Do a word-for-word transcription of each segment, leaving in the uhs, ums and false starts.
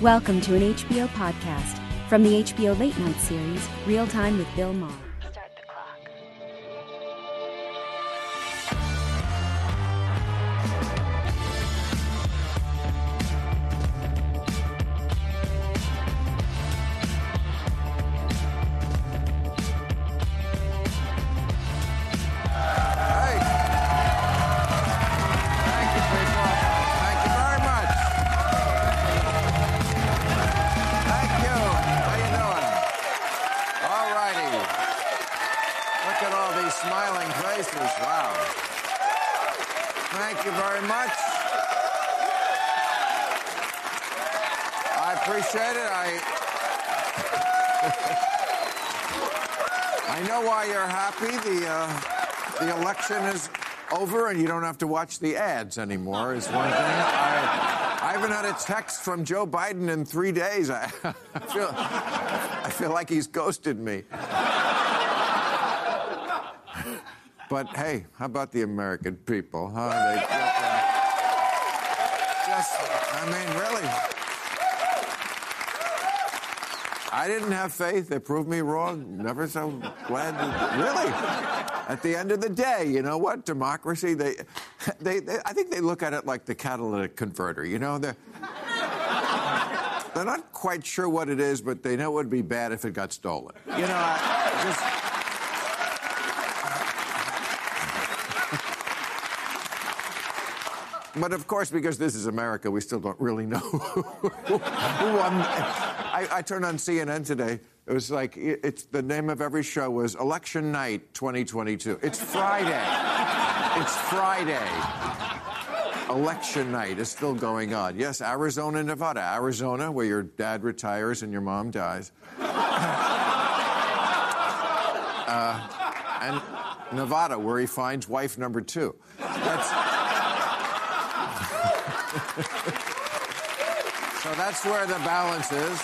Welcome to an H B O podcast from the H B O Late Night series, Real Time with Bill Maher. Start the clock. Thank you very much. I appreciate it. I I know why you're happy. The uh, the election is over, and you don't have to watch the ads anymore. Is one thing. I, I haven't had a text from Joe Biden in three days. I, I feel I feel like he's ghosted me. But hey, how about the American people, huh? They just, I mean, really. I didn't have faith. They proved me wrong. Never so glad. To, really. At the end of the day, you know what? Democracy, they, they, they, I think they look at it like the catalytic converter. You know, they're, they're not quite sure what it is, but they know it would be bad if it got stolen. You know, I just... But, of course, because this is America, we still don't really know who won. I, I turned on C N N today. It was like, it's the name of every show was Election Night twenty twenty-two. It's Friday. It's Friday. Election night is still going on. Yes, Arizona, Nevada. Arizona, where your dad retires and your mom dies. uh, and Nevada, where he finds wife number two. That's... So that's where the balance is.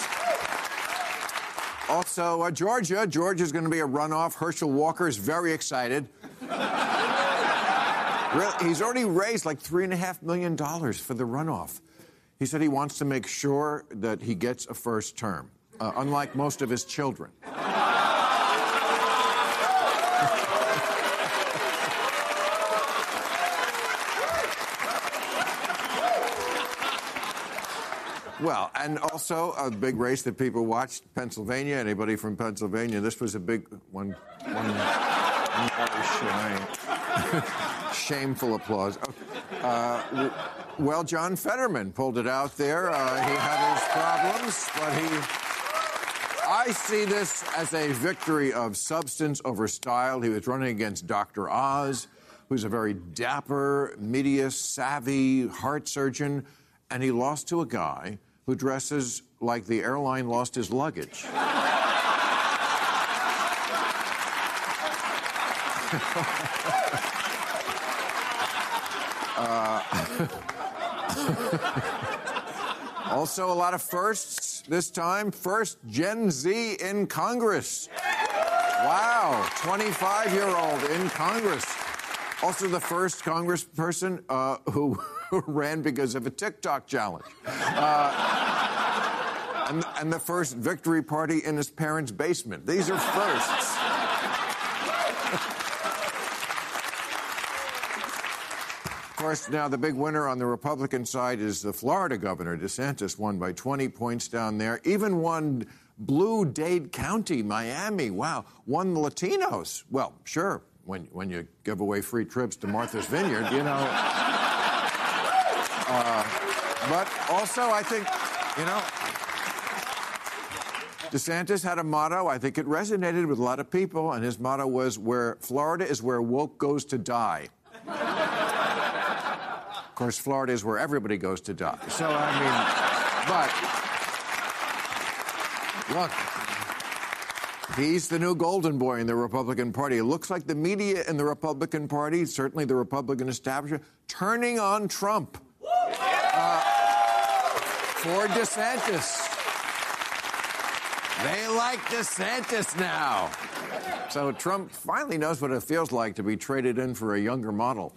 Also, uh, Georgia. Georgia's going to be a runoff. Herschel Walker is very excited. Really, he's already raised like three and a half million dollars for the runoff. He said he wants to make sure that he gets a first term, uh, unlike most of his children. Well, and also a big race that people watched, Pennsylvania. Anybody from Pennsylvania? This was a big one. One, one very shameful applause. Uh, well, John Fetterman pulled it out there. Uh, he had his problems, but he... I see this as a victory of substance over style. He was running against Doctor Oz, who's a very dapper, media-savvy heart surgeon, and he lost to a guy who dresses like the airline lost his luggage. uh, also, a lot of firsts this time. First Gen Z in Congress. Wow, twenty-five-year-old in Congress. Also the first congressperson uh, who... who ran because of a TikTok challenge. Uh, and, and the first victory party in his parents' basement. These are firsts. Of course, now the big winner on the Republican side is the Florida governor. DeSantis won by twenty points down there. Even won blue Dade County, Miami. Wow. Won the Latinos. Well, sure, when, when you give away free trips to Martha's Vineyard, you know... Uh, but also, I think, you know, DeSantis had a motto. I think it resonated with a lot of people, and his motto was, "Where Florida is where woke goes to die." Of course, Florida is where everybody goes to die. So, I mean, but, look, he's the new golden boy in the Republican Party. It looks like the media in the Republican Party, certainly the Republican establishment, turning on Trump. Uh, for DeSantis. They like DeSantis now. So Trump finally knows what it feels like to be traded in for a younger model.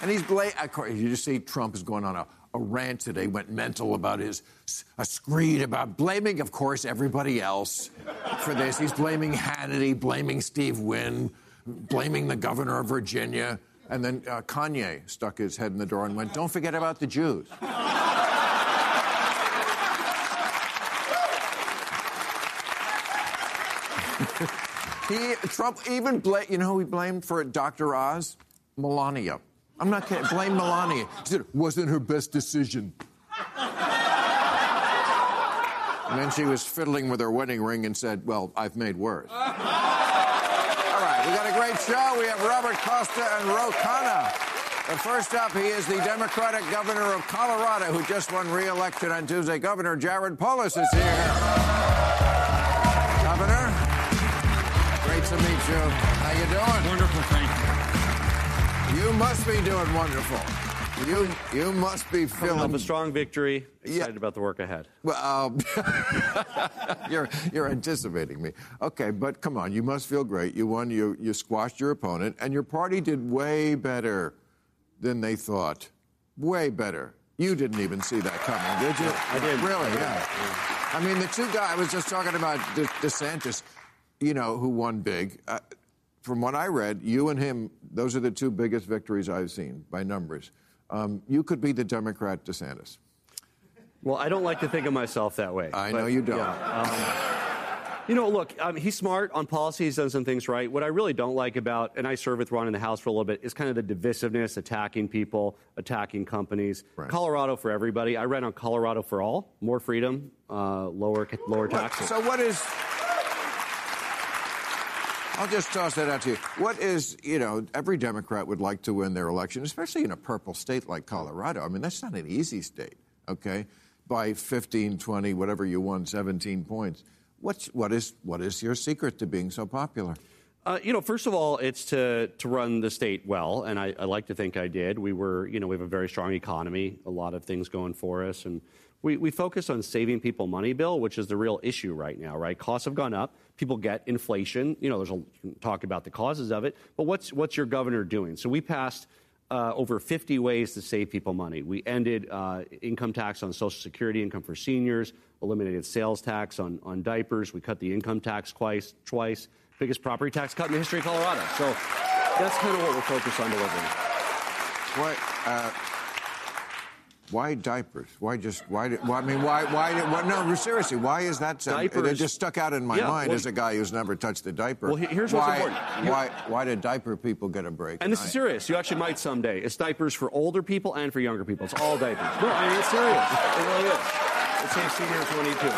And he's bla- of course, you just see Trump is going on a, a rant today, went mental about his a screed about blaming, of course, everybody else for this. He's blaming Hannity, blaming Steve Wynn, blaming the governor of Virginia. And then uh, Kanye stuck his head in the door and went, don't forget about the Jews. he, Trump even blamed, you know who he blamed for Doctor Oz? Melania. I'm not kidding. Blame Melania. He said, it wasn't her best decision. And then she was fiddling with her wedding ring and said, well, I've made worse. All right, we got a great show. We have Robert Costa and Ro Khanna. But first up, he is the Democratic governor of Colorado who just won re-election on Tuesday. Governor Jared Polis is here. Governor, great to meet you. How you doing? Wonderful, thank you. You must be doing wonderful. You you must be feeling Coming off a strong victory. Excited Yeah. about the work ahead. Well, um, you're you're anticipating me. Okay, but come on, you must feel great. You won. You you squashed your opponent, and your party did way better than they thought. Way better. You didn't even see that coming, did you? I did. Really? I did. Yeah. I mean, the two guys. I was just talking about De- DeSantis, you know, who won big. Uh, from what I read, you and him, those are the two biggest victories I've seen by numbers. Um, you could be the Democrat DeSantis. Well, I don't like to think of myself that way. I but, know you don't. Yeah, um, you know, look, um, he's smart on policy. He's done some things right. What I really don't like about, and I served with Ron in the House for a little bit, is kind of the divisiveness, attacking people, attacking companies. Right. Colorado for everybody. I ran on Colorado for all. More freedom, uh, lower lower taxes. So what is... I'll just toss that out to you. What is, you know, every Democrat would like to win their election, especially in a purple state like Colorado. I mean, that's not an easy state, okay? By fifteen, twenty, whatever you won, seventeen points. What's, what is, what is your secret to being so popular? Uh, you know, first of all, it's to, to run the state well, and I, I like to think I did. We were, you know, we have a very strong economy, a lot of things going for us, and we, we focus on saving people money, Bill, which is the real issue right now, right? Costs have gone up. People get inflation. You know, there's a talk about the causes of it, but what's what's your governor doing? So we passed uh, over fifty ways to save people money. We ended uh, income tax on Social Security income for seniors, eliminated sales tax on, on diapers. We cut the income tax twice, twice. Biggest property tax cut in the history of Colorado. So that's kind of what we're focused on delivering. Why, uh, why diapers? Why just, why, did, why I mean, why, why, did, what, no, seriously, why is that? So, Diapers- it just stuck out in my Yeah, mind well- as a guy who's never touched a diaper. Well, he- here's what's why, important. Here- Why, why did diaper people get a break? And this I- is serious. You actually might someday. It's diapers for older people and for younger people. It's all diapers. No, I mean, it's serious. It really is. It saves seniors money, too.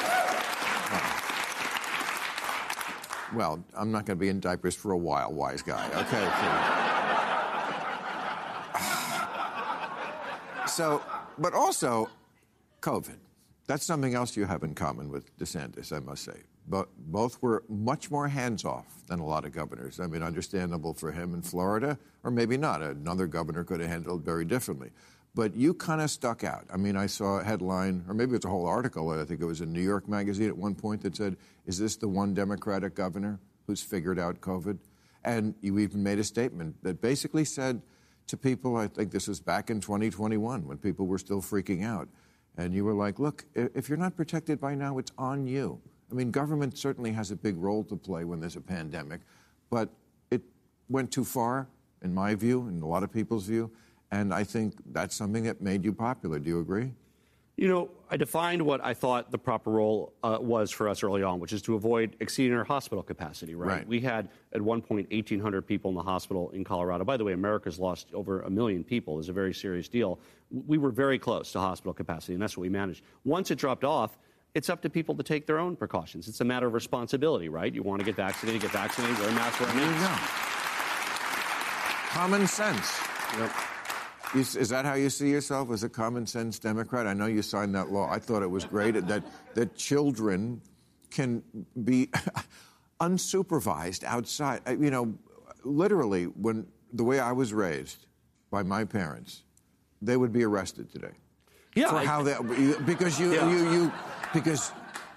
Well, I'm not going to be in diapers for a while, wise guy. Okay. okay. So, but also, COVID. That's something else you have in common with DeSantis, I must say. But both were much more hands-off than a lot of governors. I mean, understandable for him in Florida, or maybe not. Another governor could have handled it very differently. But you kind of stuck out. I mean, I saw a headline, or maybe it's a whole article, I think it was in New York Magazine at one point that said, is this the one Democratic governor who's figured out COVID? And you even made a statement that basically said to people, I think this was back in twenty twenty-one, when people were still freaking out. And you were like, look, if you're not protected by now, it's on you. I mean, government certainly has a big role to play when there's a pandemic, but it went too far, in my view, in a lot of people's view. And I think that's something that made you popular. Do you agree? You know, I defined what I thought the proper role uh, was for us early on, which is to avoid exceeding our hospital capacity, right? Right. We had, at one point, eighteen hundred people in the hospital in Colorado. By the way, America's lost over a million people. It's a very serious deal. We were very close to hospital capacity, and that's what we managed. Once it dropped off, it's up to people to take their own precautions. It's a matter of responsibility, right? You want to get vaccinated, get vaccinated, wear a mask, wear a There you mask. go. Common sense. Yep. You, is that how you see yourself, as a common sense Democrat? I know you signed that law. I thought it was great that that children can be unsupervised outside. I- You know, literally, when the way I was raised by my parents, they would be arrested today. Yeah, For I- how they, because you, Yeah. you, you, because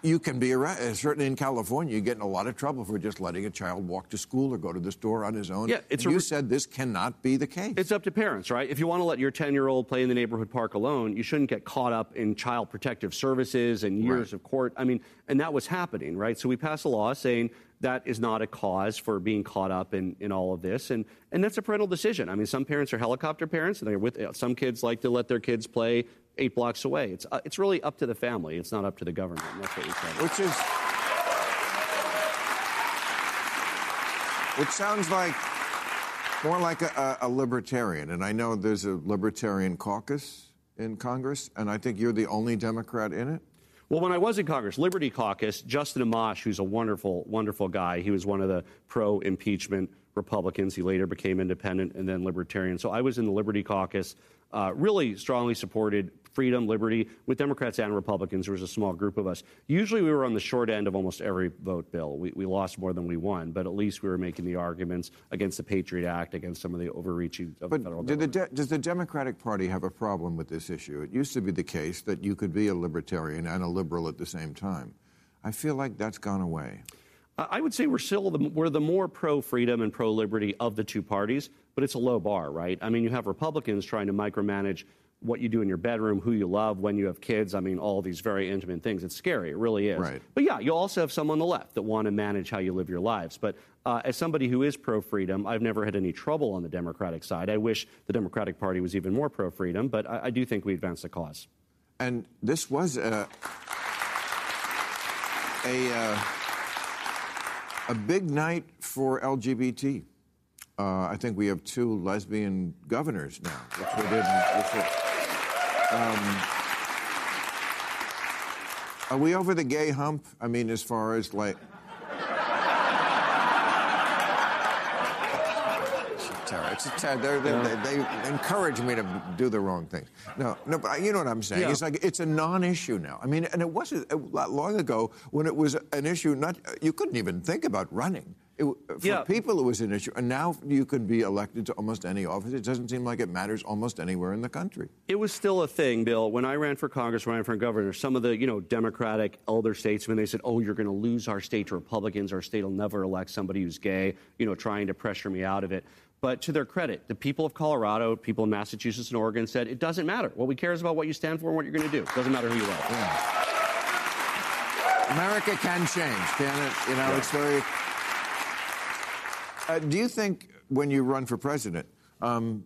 You can be arrested. Certainly in California, you get in a lot of trouble for just letting a child walk to school or go to the store on his own. Yeah, it's and a, you said this cannot be the case. It's up to parents, right? If you want to let your ten-year-old play in the neighborhood park alone, you shouldn't get caught up in child protective services and years right. of court. I mean, and that was happening, right? So we passed a law saying that is not a cause for being caught up in, in all of this. And, and that's a parental decision. I mean, some parents are helicopter parents, and they're with some kids like to let their kids play eight blocks away. It's uh, it's really up to the family. It's not up to the government. And that's what we said. Which is, which sounds like more like a, a libertarian. And I know there's a libertarian caucus in Congress, and I think you're the only Democrat in it. Well, when I was in Congress, Liberty Caucus, Justin Amash, who's a wonderful, wonderful guy, he was one of the pro-impeachment Republicans. He later became independent and then libertarian. So I was in the Liberty Caucus, uh, really strongly supported freedom, liberty, with Democrats and Republicans. There was a small group of us. Usually we were on the short end of almost every vote, Bill. We, we lost more than we won, but at least we were making the arguments against the Patriot Act, against some of the overreaching of but the federal did government. the de- does the Democratic Party have a problem with this issue? It used to be the case that you could be a libertarian and a liberal at the same time. I feel like that's gone away. I would say we're still the, we're the more pro-freedom and pro-liberty of the two parties, but it's a low bar, right? I mean, you have Republicans trying to micromanage what you do in your bedroom, who you love, when you have kids. I mean, all these very intimate things. It's scary. It really is. Right. But yeah, you also have some on the left that want to manage how you live your lives. But uh, as somebody who is pro-freedom, I've never had any trouble on the Democratic side. I wish the Democratic Party was even more pro-freedom, but I, I do think we advance the cause. And this was a a, uh, a big night for L G B T. Uh, I think we have two lesbian governors now, which we didn't before. Um, are we over the gay hump? I mean, as far as like... It's a terror. It's a terror. They're, they're, yeah. they, they encourage me to do the wrong thing. No, no, but you know what I'm saying. Yeah. It's like it's a non-issue now. I mean, and it wasn't a lot long ago when it was an issue. Not you couldn't even think about running. It, for yeah. people, it was an issue. And now you can be elected to almost any office. It doesn't seem like it matters almost anywhere in the country. It was still a thing, Bill. When I ran for Congress, when I ran for governor, some of the, you know, Democratic elder statesmen, they said, oh, you're going to lose our state to Republicans. Our state will never elect somebody who's gay, you know, trying to pressure me out of it. But to their credit, the people of Colorado, people in Massachusetts and Oregon said, it doesn't matter. What we care is about what you stand for and what you're going to do. It doesn't matter who you love. Yeah. America can change, can it? You know, yeah. It's very... Uh, do you think when you run for president, um,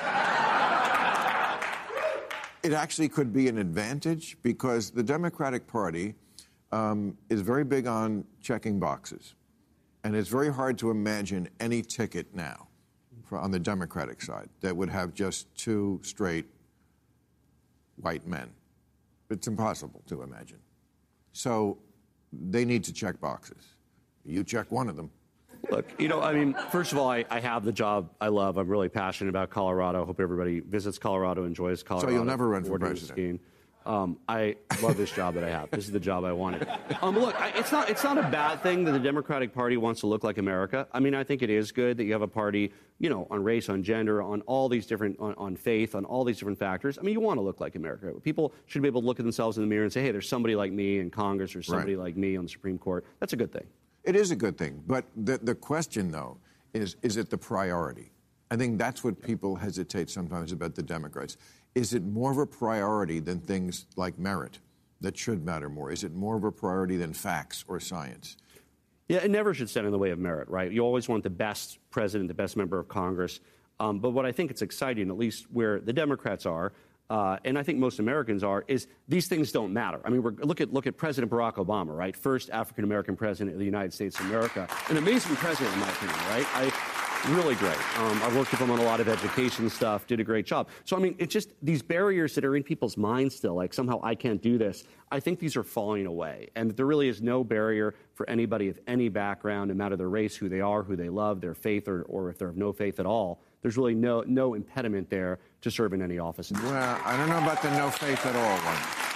it actually could be an advantage? Because the Democratic Party um, is very big on checking boxes. And it's very hard to imagine any ticket now for, on the Democratic side that would have just two straight white men. It's impossible to imagine. So they need to check boxes. You check one of them. Look, you know, I mean, first of all, I, I have the job I love. I'm really passionate about Colorado. I hope everybody visits Colorado, enjoys Colorado. So you'll never run for president? Skiing. Um, I love this job that I have. This is the job I wanted. Um, look, I, it's not it's not a bad thing that the Democratic Party wants to look like America. I mean, I think it is good that you have a party, you know, on race, on gender, on all these different, on, on faith, on all these different factors. I mean, you want to look like America. People should be able to look at themselves in the mirror and say, hey, there's somebody like me in Congress or somebody right. like me on the Supreme Court. That's a good thing. It is a good thing. But the, the question, though, is, is it the priority? I think that's what people hesitate sometimes about the Democrats. Is it more of a priority than things like merit that should matter more? Is it more of a priority than facts or science? Yeah, it never should stand in the way of merit, right? You always want the best president, the best member of Congress. Um, but what I think it's exciting, at least where the Democrats are, Uh, and I think most Americans are, is these things don't matter. I mean, we're, look at look at President Barack Obama, right? First African-American president of the United States of America. An amazing president, in my opinion, right? I, really great. Um, I worked with him on a lot of education stuff, did a great job. So, I mean, it's just these barriers that are in people's minds still, like somehow I can't do this. I think these are falling away. And there really is no barrier for anybody of any background, no matter their race, who they are, who they love, their faith, or, or if they're of no faith at all. There's really no no impediment there to serve in any office. Well, I don't know about the no faith at all one.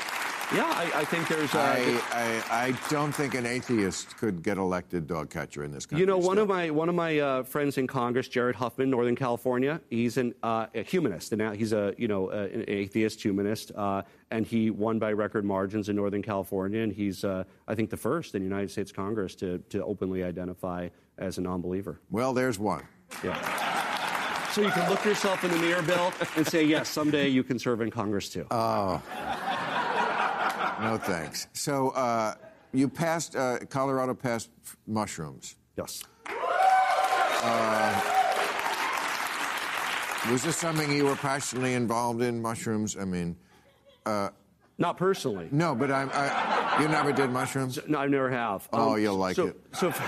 Yeah, I, I think there's. Uh, I, I I don't think an atheist could get elected dog catcher in this country. You know, one still. of my one of my uh, friends in Congress, Jared Huffman, Northern California. He's an, uh, a humanist, and now he's a you know uh, an atheist humanist, uh, and he won by record margins in Northern California, and he's uh, I think the first in the United States Congress to to openly identify as a non-believer. Well, there's one. Yeah. So you can look yourself in the mirror, Bill, and say, yes, someday you can serve in Congress too. Oh. No thanks. So uh, you passed, uh, Colorado passed f- mushrooms. Yes. Uh, was this something you were passionately involved in, mushrooms? I mean... Uh, Not personally. no, but I'm, I, you never did mushrooms? No, I never have. Oh, Um, you'll like so, it. So, if-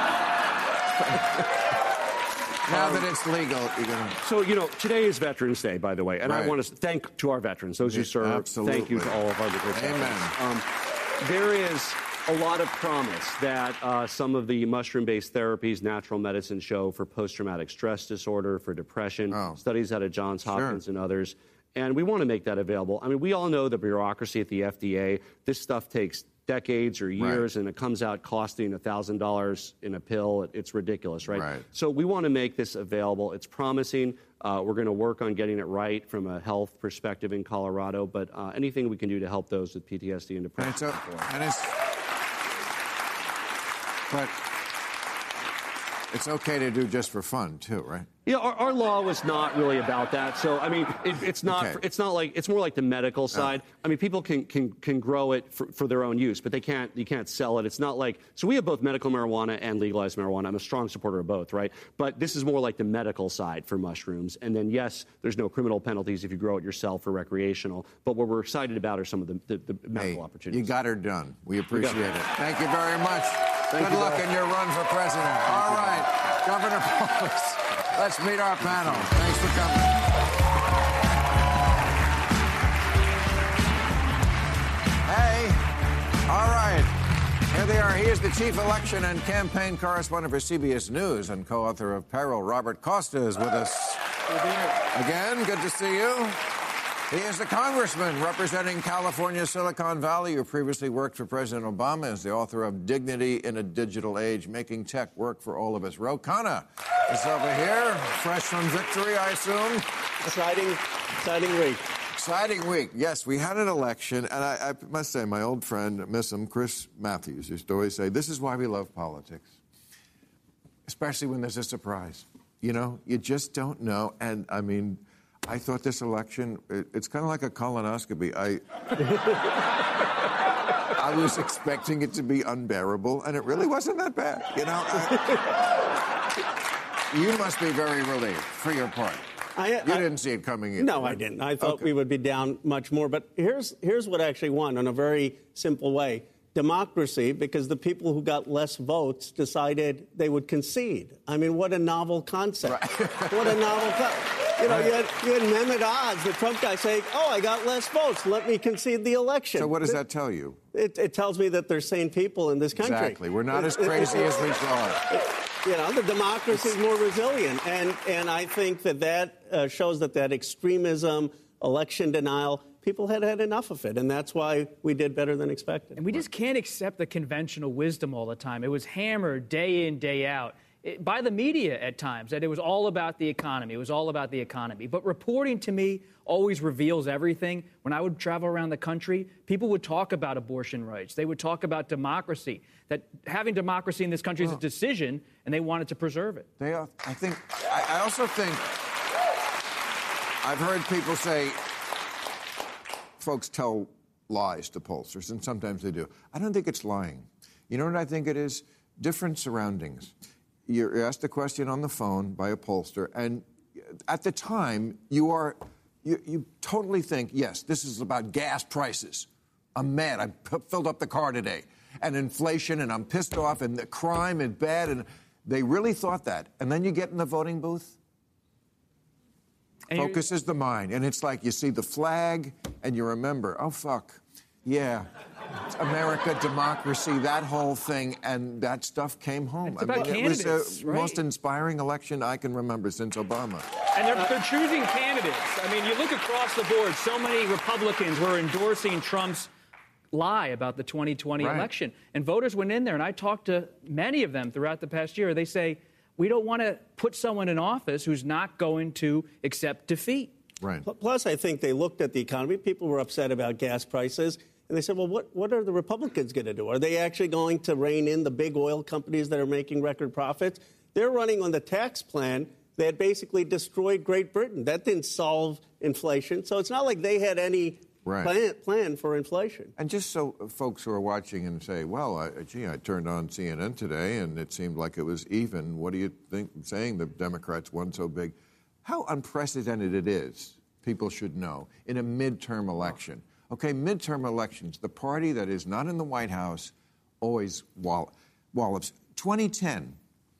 Now that it's legal, you're going to... so, you know, today is Veterans Day, by the way, and Right. I want to thank to our veterans, those who Yeah, serve. absolutely. Thank you to all of our veterans. Amen. Um, there is a lot of promise that uh, some of the mushroom-based therapies, natural medicine show for post-traumatic stress disorder, for depression, Oh. studies out of Johns Hopkins Sure. and others. And we want to make that available. I mean, we all know the bureaucracy at the F D A. This stuff takes decades or years, Right. and it comes out costing one thousand dollars in a pill. It, it's ridiculous, right? Right. So we want to make this available. It's promising. Uh, we're going to work on getting it right from a health perspective in Colorado, but uh, anything we can do to help those with P T S D and And depression. it's, o- and it's... But it's okay to do just for fun, too, right? Yeah, our, our law was not really about that. So, I mean, it, it's not. Okay. It's not like it's more like the medical side. I mean, people can can can grow it for, for their own use, but they can't. You can't sell it. It's not like. So we have both medical marijuana and legalized marijuana. I'm a strong supporter of both, right? But this is more like the medical side for mushrooms. And then yes, there's no criminal penalties if you grow it yourself for recreational. But what we're excited about are some of the, the, the medical Hey, opportunities. you got her done. We appreciate You got it. Thank you very much. Thank Good you, luck Bill. in your run for president. All right, Governor Polis, let's meet our panel. Thanks for coming. Hey, all right. Here they are. He is the chief election and campaign correspondent for C B S News and co-author of Peril. Robert Costa is with us. Again, good to see you. He is the congressman representing California's Silicon Valley, who previously worked for President Obama as the author of Dignity in a Digital Age, Making Tech Work for All of Us. Ro Khanna is over here, fresh from victory, I assume. Exciting, exciting week. Exciting week. Yes, we had an election, and I, I must say, my old friend, miss him, Chris Matthews, used to always say, this is why we love politics, especially when there's a surprise. You know, you just don't know, and I mean... I thought this election, it, it's kind of like a colonoscopy. I I was expecting it to be unbearable, and it really wasn't that bad. You know, I, you must be very relieved for your part. I, you I, didn't see it coming in. No, I didn't. I thought Okay. we would be down much more. But here's here's what actually won in a very simple way. Democracy, because the people who got less votes decided they would concede. I mean, what a novel concept. Right. What a novel concept. You know, you had, you had Mehmet Oz, the Trump guy, saying, oh, I got less votes. Let me concede the election. So what does that tell you? It, it tells me that there's sane people in this country. Exactly. We're not It- as it- crazy it- as we thought. You know, the democracy is more resilient. And, and I think that that uh, shows that that extremism, election denial, people had had enough of it. And that's why we did better than expected. And we just can't accept the conventional wisdom all the time. It was hammered day in, day out. It, by the media at times, that it was all about the economy. It was all about the economy. But reporting to me always reveals everything. When I would travel around the country, people would talk about abortion rights. They would talk about democracy, that having democracy in this country is a decision, and they wanted to preserve it. They are, I think, I, I also think, I've heard people say, folks tell lies to pollsters, and sometimes they do. I don't think it's lying. You know what I think it is? Different surroundings. You're asked a question on the phone by a pollster, and at the time, you are, you, you totally think, yes, this is about gas prices. I'm mad. I p- filled up the car today. And inflation, and I'm pissed off, and the crime is bad, and they really thought that. And then you get in the voting booth, And focus is the mind, and it's like you see the flag, and you remember, oh, fuck, yeah. America, democracy, that whole thing, and that stuff came home. It's about it was the candidates, right? most inspiring election I can remember since Obama. And they're, they're choosing candidates. I mean, you look across the board, so many Republicans were endorsing Trump's lie about the twenty twenty right. election. And voters went in there, and I talked to many of them throughout the past year. They say, we don't want to put someone in office who's not going to accept defeat. Right. Plus, I think they looked at the economy. People were upset about gas prices. And they said, well, what, what are the Republicans going to do? Are they actually going to rein in the big oil companies that are making record profits? They're running on the tax plan that basically destroyed Great Britain. That didn't solve inflation. So it's not like they had any right. plan, plan for inflation. And just so folks who are watching and say, well, I, gee, I turned on C N N today and it seemed like it was even. What do you think saying the Democrats won so big? How unprecedented it is, people should know, in a midterm election. Okay, midterm elections, the party that is not in the White House always wall- wallops. twenty ten,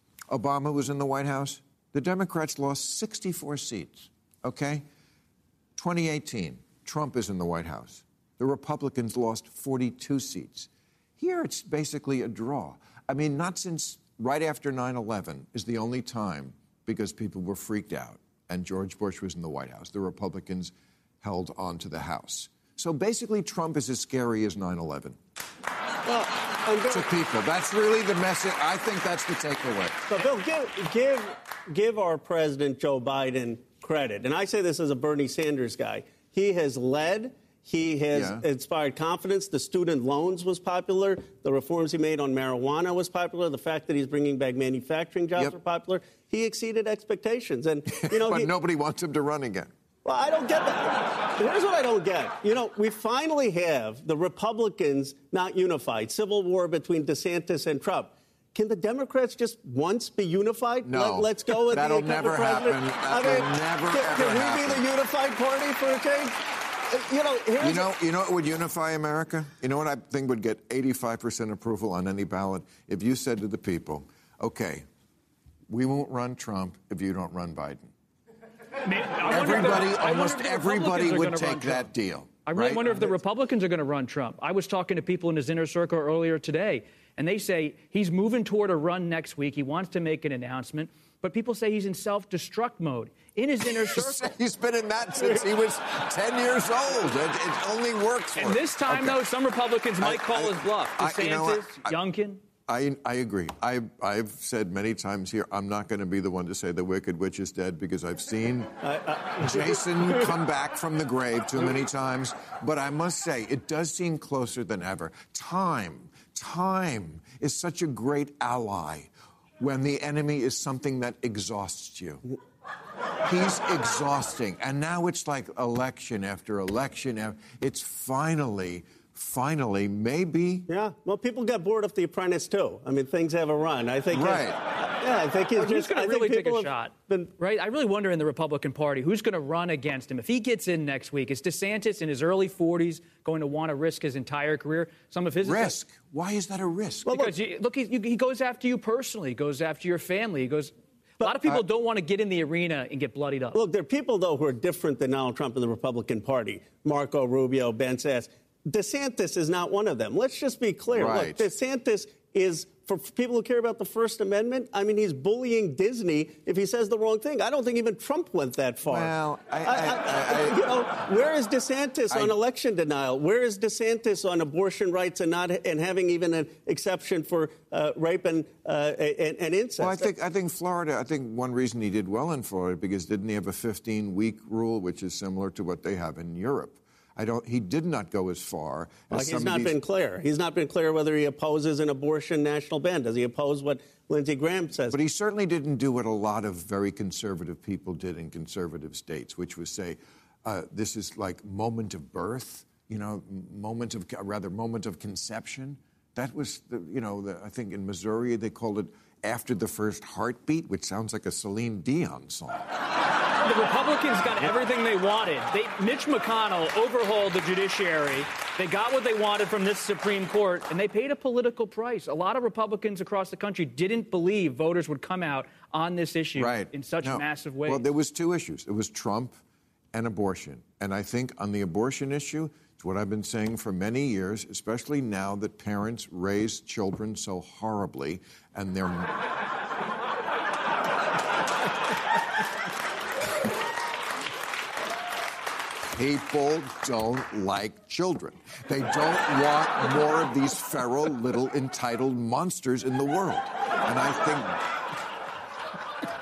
Obama was in the White House. The Democrats lost sixty-four seats, okay? twenty eighteen, Trump is in the White House. The Republicans lost forty-two seats. Here it's basically a draw. I mean, not since right after nine eleven is the only time, because people were freaked out and George Bush was in the White House. The Republicans held on to the House. So basically, Trump is as scary as nine eleven. Well, to people. That's really the message. I think that's the takeaway. But, Bill, give, give, give our president, Joe Biden, credit. And I say this as a Bernie Sanders guy. He has led. He has yeah. inspired confidence. The student loans was popular. The reforms he made on marijuana was popular. The fact that he's bringing back manufacturing jobs yep. are popular. He exceeded expectations. And, you know, but he, nobody wants him to run again. Well, I don't get that. Here's what I don't get. You know, we finally have the Republicans not unified, civil war between DeSantis and Trump. Can the Democrats just once be unified? No. Let, let's go with That'll the never president. happen. That I mean, will never, can, ever can we happen. be the unified party for a change? You know, here's You know, you know what would unify America? You know what I think would get eighty-five percent approval on any ballot? If you said to the people, okay, we won't run Trump if you don't run Biden. Everybody, the, almost everybody would take that deal. I really right? wonder if the Republicans are going to run Trump. I was talking to people in his inner circle earlier today, and they say he's moving toward a run next week. He wants to make an announcement, but people say he's in self-destruct mode in his inner circle. He's been in that since he was ten years old. It, it only works for And this time, okay. though, some Republicans might I, call I, his bluff. I, DeSantis, you know what? I, Youngkin. I, I agree. I, I've said many times here, I'm not going to be the one to say the Wicked Witch is dead because I've seen Jason come back from the grave too many times. But I must say, it does seem closer than ever. Time, time is such a great ally when the enemy is something that exhausts you. He's exhausting. And now it's like election after election. It's finally... Finally, maybe. Yeah. Well, people got bored of The Apprentice, too. I mean, things have a run. I think. Right. It, yeah, I think he's Well, just going I to really think take a have shot. Been, right? I really wonder in the Republican Party who's going to run against him. If he gets in next week, is DeSantis in his early forties going to want to risk his entire career? Some of his risk. Why is that a risk? Well, because look, you, look he, he goes after you personally. He goes after your family. He goes. A lot of people uh, don't want to get in the arena and get bloodied up. Look, there are people, though, who are different than Donald Trump in the Republican Party. Marco Rubio, Ben Sass. DeSantis is not one of them. Let's just be clear. Right. Look, DeSantis is, for people who care about the First Amendment, I mean, he's bullying Disney if he says the wrong thing. I don't think even Trump went that far. Well, I, I, I, I, I you know, where is DeSantis on election denial? Where is DeSantis on abortion rights and not and having even an exception for uh, rape and, uh, and and incest? Well, I think I think Florida. I think one reason he did well in Florida because didn't he have a fifteen-week rule, which is similar to what they have in Europe? I don't. He did not go as far. As like some he's not of these... been clear. He's not been clear whether he opposes an abortion national ban. Does he oppose what Lindsey Graham says? But he certainly didn't do what a lot of very conservative people did in conservative states, which was say, uh, this is like moment of birth, you know, moment of rather moment of conception. That was, the, you know, the, I think in Missouri they called it after the first heartbeat, which sounds like a Celine Dion song. The Republicans got everything they wanted. They, Mitch McConnell overhauled the judiciary. They got what they wanted from this Supreme Court, and they paid a political price. A lot of Republicans across the country didn't believe voters would come out on this issue right. in such no. massive ways. Well, there was two issues. It was Trump and abortion. And I think on the abortion issue, it's what I've been saying for many years, especially now that parents raise children so horribly and they're... People don't like children. They don't want more of these feral little entitled monsters in the world. And I think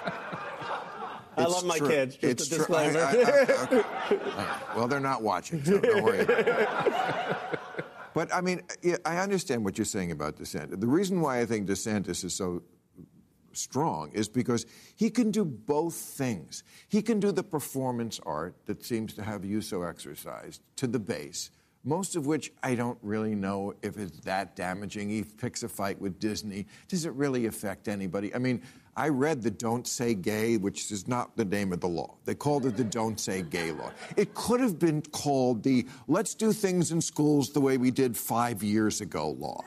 I love my true. kids. Just it's a true. disclaimer. I, I, I, okay. Right. Well, they're not watching, so don't worry about it. But, I mean, yeah, I understand what you're saying about DeSantis. The reason why I think DeSantis is so strong is because he can do both things. He can do the performance art that seems to have you so exercised to the base, most of which I don't really know if it's that damaging. He picks a fight with Disney. Does it really affect anybody? I mean, I read the Don't Say Gay, which is not the name of the law. They called it the Don't Say Gay law. It could have been called the Let's Do Things in Schools the Way We Did Five Years Ago law.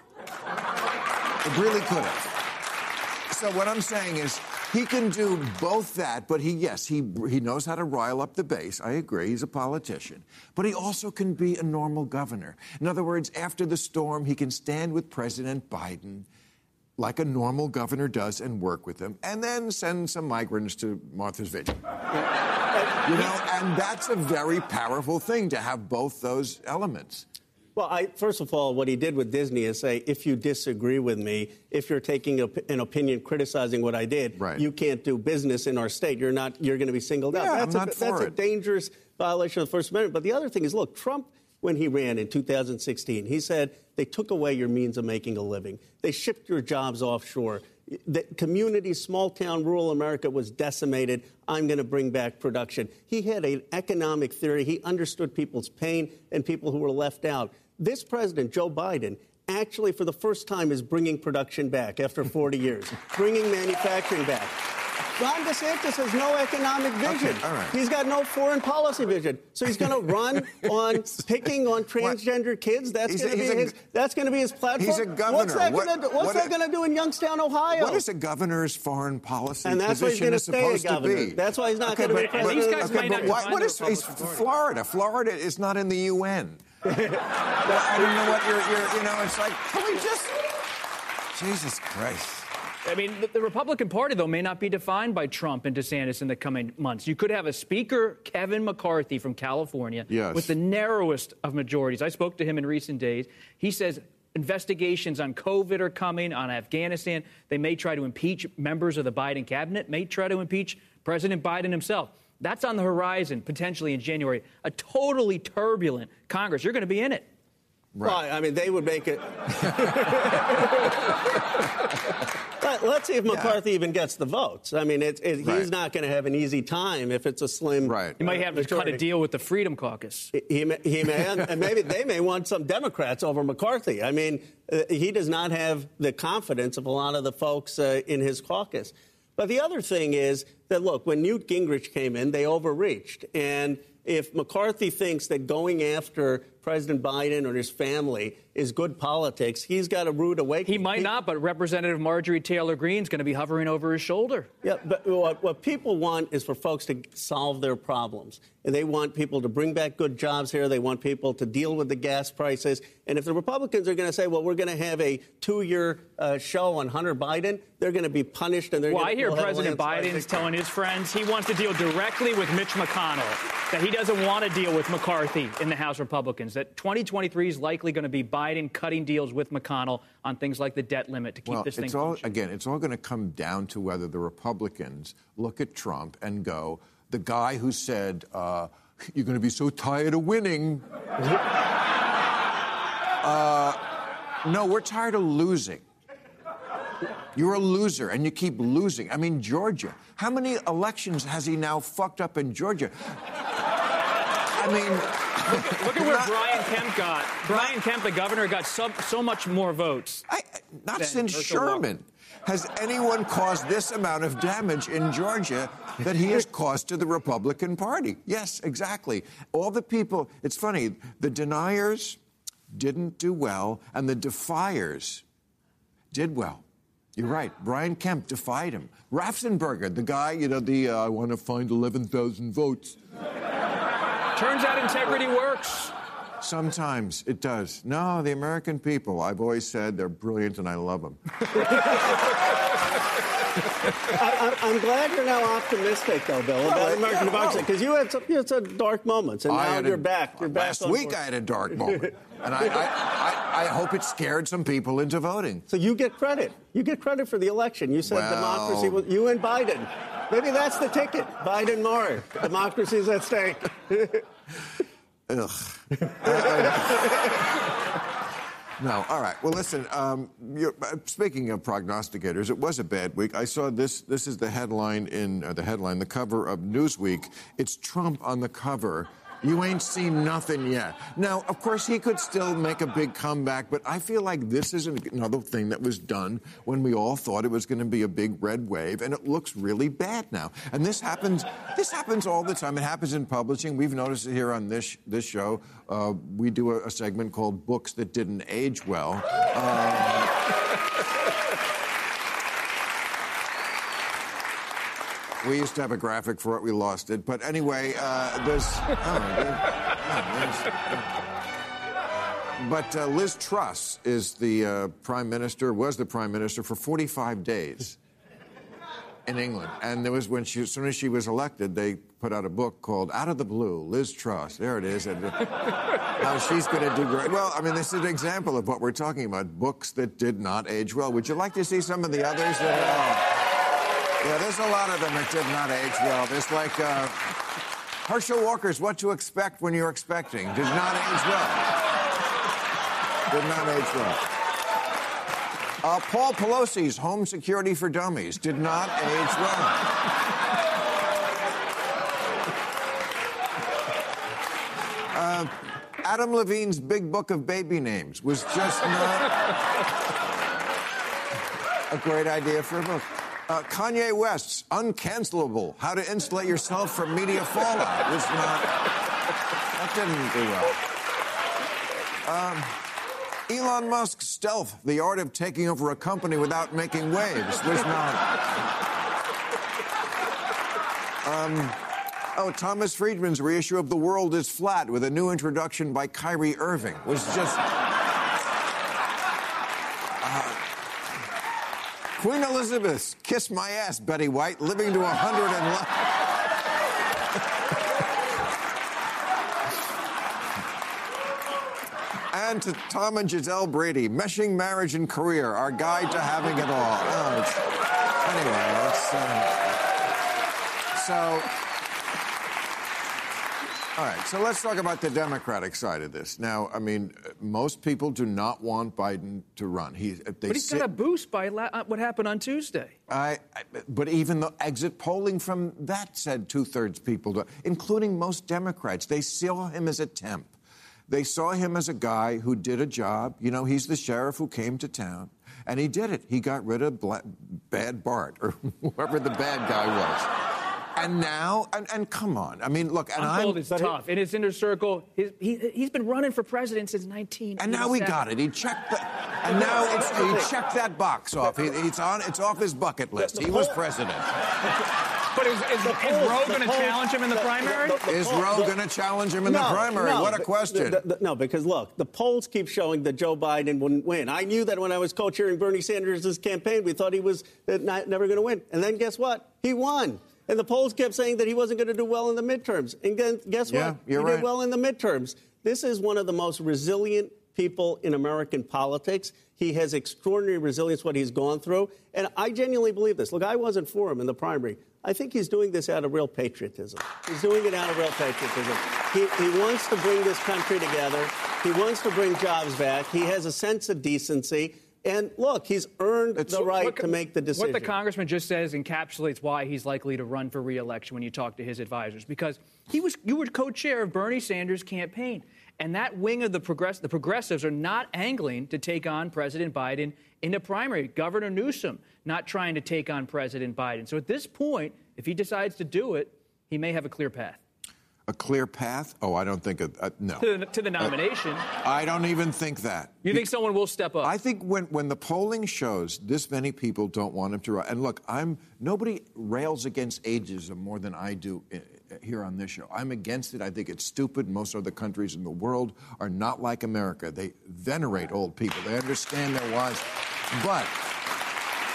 It really could have. So what I'm saying is he can do both that, but he, yes, he he knows how to rile up the base. I agree. He's a politician. But he also can be a normal governor. In other words, after the storm, he can stand with President Biden like a normal governor does and work with him, and then send some migrants to Martha's Vineyard. You know, and that's a very powerful thing to have both those elements. Well, I, first of all, what he did with Disney is say, if you disagree with me, if you're taking a, an opinion criticizing what I did, right. you can't do business in our state. You're not. You're going to be singled out. Yeah, that's I'm a, not for that's it. a dangerous violation of the First Amendment. But the other thing is, look, Trump, when he ran in two thousand sixteen, he said they took away your means of making a living. They shipped your jobs offshore. The community, small-town, rural America was decimated. I'm going to bring back production. He had an economic theory. He understood people's pain and people who were left out. This president, Joe Biden, actually for the first time is bringing production back after forty years, bringing manufacturing back. Ron DeSantis has no economic vision. Okay, all right. He's got no foreign policy vision. So he's going to run on picking on transgender what? kids. That's going to be his. That's going to be his platform. He's a governor. What's that what, going to do? What's what that going to do in Youngstown, Ohio? What is a governor's foreign policy and that's why he's going to stay a governor. To be? That's why he's not okay, going to be president. These guys okay, might but not what, what is he's Florida? Florida is not in the U N. I don't know what you're, you're. You know, it's like, can we just? Jesus Christ. I mean, the, the Republican Party, though, may not be defined by Trump and DeSantis in the coming months. You could have a Speaker, Kevin McCarthy from California, yes. with the narrowest of majorities. I spoke to him in recent days. He says investigations on COVID are coming, on Afghanistan. They may try to impeach members of the Biden cabinet, may try to impeach President Biden himself. That's on the horizon, potentially in January. A totally turbulent Congress. You're going to be in it. Right. Well, I mean, they would make it. Let's see if McCarthy yeah. even gets the votes. I mean, it's, it, right. he's not going to have an easy time if it's a slim. Right. He might have to cut a deal with the Freedom Caucus. He, he may, he may and maybe they may want some Democrats over McCarthy. I mean, uh, he does not have the confidence of a lot of the folks uh, in his caucus. But the other thing is that, look, when Newt Gingrich came in, they overreached. And if McCarthy thinks that going after President Biden or his family is good politics, he's got a rude awakening. He might he, not, but Representative Marjorie Taylor Greene is going to be hovering over his shoulder. Yeah, but what, what people want is for folks to solve their problems. And they want people to bring back good jobs here. They want people to deal with the gas prices. And if the Republicans are going to say, well, we're going to have a two-year uh, show on Hunter Biden, they're going to be punished. And they're well, going I hear we'll President Biden's telling his friends he wants to deal directly with Mitch McConnell, that he doesn't want to deal with McCarthy in the House Republicans, that twenty twenty-three is likely going to be Biden cutting deals with McConnell on things like the debt limit to keep well, this thing it's all, functioning. Again, it's all going to come down to whether the Republicans look at Trump and go, the guy who said, uh, you're going to be so tired of winning. uh, no, we're tired of losing. You're a loser, and you keep losing. I mean, Georgia. How many elections has he now fucked up in Georgia? I mean... Look, look at where not, Brian Kemp got. Brian not, Kemp, the governor, got so, so much more votes. I, not since Sherman has anyone caused this amount of damage in Georgia that he has caused to the Republican Party. Yes, exactly. All the people... It's funny. The deniers didn't do well, and the defiers did well. You're right. Brian Kemp defied him. Raffensperger, the guy, you know, the uh, I want to find eleven thousand votes. Turns out integrity works. Sometimes it does. No, the American people, I've always said they're brilliant and I love them. I, I'm glad you're now optimistic, though, Bill, about Well, American yeah, democracy, well. because you had some, you had some dark moments, and I now had you're a- back. You're back. Last on week board. I had a dark moment, and I, I, I, I hope it scared some people into voting. So you get credit. You get credit for the election. You said Well- democracy was you and Biden. Maybe that's the ticket. Biden more. Democracy's at stake. Ugh. No, all right. Well, listen, um, you're, uh, speaking of prognosticators, it was a bad week. I saw this. This is the headline in uh, the headline, the cover of Newsweek. It's Trump on the cover. You ain't seen nothing yet. Now, of course, he could still make a big comeback, but I feel like this is another thing that was done when we all thought it was going to be a big red wave, and it looks really bad now. And this happens. This happens all the time. It happens in publishing. We've noticed it here on this this show. Uh, we do a, a segment called "Books That Didn't Age Well." Um, We used to have a graphic for it. We lost it. But anyway, uh, there's... Oh, there's, oh, there's but uh, Liz Truss is the uh, prime minister, was the prime minister for forty-five days in England. And there was when she, as soon as she was elected, they put out a book called Out of the Blue, Liz Truss. There it is. And how she's going to do great. Well, I mean, this is an example of what we're talking about, books that did not age well. Would you like to see some of the others that are... Yeah, there's a lot of them that did not age well. There's like uh, Herschel Walker's What to Expect When You're Expecting. Did not age well. Did not age well. Uh, Paul Pelosi's Home Security for Dummies. Did not age well. Uh, Adam Levine's Big Book of Baby Names was just not a great idea for a book. Uh, Kanye West's Uncancelable, How to Insulate Yourself from Media Fallout was not... That didn't do well. Um, Elon Musk's Stealth, The Art of Taking Over a Company Without Making Waves was not... Um, oh, Thomas Friedman's reissue of The World is Flat with a new introduction by Kyrie Irving was just... Queen Elizabeth's Kiss My Ass, Betty White, living to a hundred and... And to Tom and Giselle Brady, Meshing Marriage and Career, Our Guide to Having It All. Oh, it's... Anyway, let's... Uh... So... All right, so let's talk about the Democratic side of this. Now, I mean, most people do not want Biden to run. He, they but he's sit, got a boost by la- what happened on Tuesday. I, I, but even the exit polling from that said two-thirds people, do, including most Democrats, they saw him as a temp. They saw him as a guy who did a job. You know, he's the sheriff who came to town, and he did it. He got rid of Bla- Bad Bart, or whoever the bad guy was. And now, and, and come on, I mean, look, and I'm told I'm, it's tough. In his inner circle, his, he, he's been running for president since nineteen. And now he got it. He checked the, and now it's, he checked that box off. He, it's on. It's off his bucket list. He was president. But is, is, is Roe going to challenge him in the primary? The, the, the, Is poll, Roe the, going to challenge him in no, the primary? No, What a question. The, the, no, because look, the polls keep showing that Joe Biden wouldn't win. I knew that when I was co-chairing Bernie Sanders' campaign, we thought he was uh, not, never going to win. And then guess what? He won. And the polls kept saying that he wasn't going to do well in the midterms. And guess Yeah, what? you're he right. did well in the midterms. This is one of the most resilient people in American politics. He has extraordinary resilience, what he's gone through. And I genuinely believe this. Look, I wasn't for him in the primary. I think he's doing this out of real patriotism. He's doing it out of real patriotism. He, he wants to bring this country together. He wants to bring jobs back. He has a sense of decency. And look, he's earned It's- the right What- to make the decision. What the congressman just says encapsulates why he's likely to run for re-election when you talk to his advisors, because he was you were co-chair of Bernie Sanders' campaign, and that wing of the progress the progressives are not angling to take on President Biden in the primary. Governor Newsom not trying to take on President Biden. So at this point, if he decides to do it, he may have a clear path. A clear path? Oh, I don't think, a, uh, no. To the, to the nomination. Uh, I don't even think that. You think someone will step up? I think when, when the polling shows this many people don't want him to run, and look, I'm nobody rails against ageism more than I do uh, here on this show. I'm against it. I think it's stupid. Most other countries in the world are not like America. They venerate old people. They understand their lives. But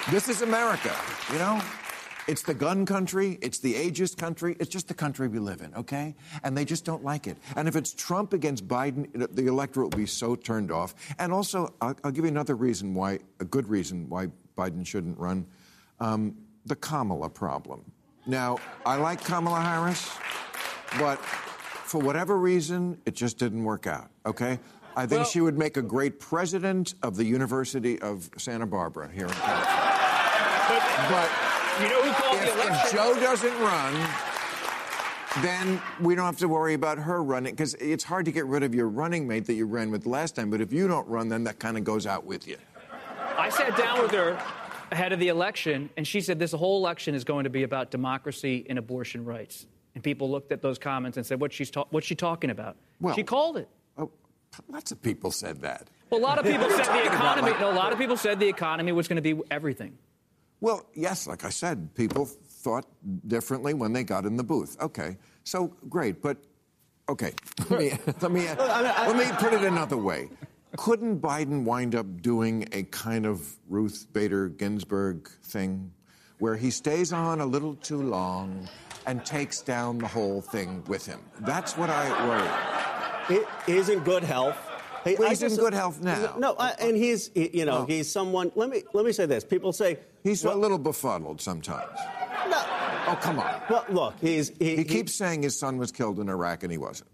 This is America, you know? It's the gun country. It's the ageist country. It's just the country we live in, okay? And they just don't like it. And if it's Trump against Biden, the electorate will be so turned off. And also, I'll, I'll give you another reason why, a good reason why Biden shouldn't run, um, the Kamala problem. Now, I like Kamala Harris, but for whatever reason, it just didn't work out, okay? I think well, she would make a great president of the University of Santa Barbara here in California. But... but You know who called if, the election? If Joe doesn't run, then we don't have to worry about her running, because it's hard to get rid of your running mate that you ran with last time. But if you don't run, then that kind of goes out with you. I sat down with her ahead of the election, and she said this whole election is going to be about democracy and abortion rights. And people looked at those comments and said, "What's she, ta- what's she talking about?" Well, she called it. Oh, lots of people said that. Well, a lot of people said the economy. No, a lot of people said the economy was going to be everything. Well, yes, like I said, people thought differently when they got in the booth. Okay, so great, but okay, let me let me let me put it another way. Couldn't Biden wind up doing a kind of Ruth Bader Ginsburg thing, where he stays on a little too long and takes down the whole thing with him? That's what I worry. He is in good health. Hey, well, he's just, in good health now. No, I, and he's, he, you know, oh. he's someone. Let me let me say this. People say he's well, a little befuddled sometimes. No. Oh, come on. Well, look, he's he, he, he keeps he, saying his son was killed in Iraq, and he wasn't.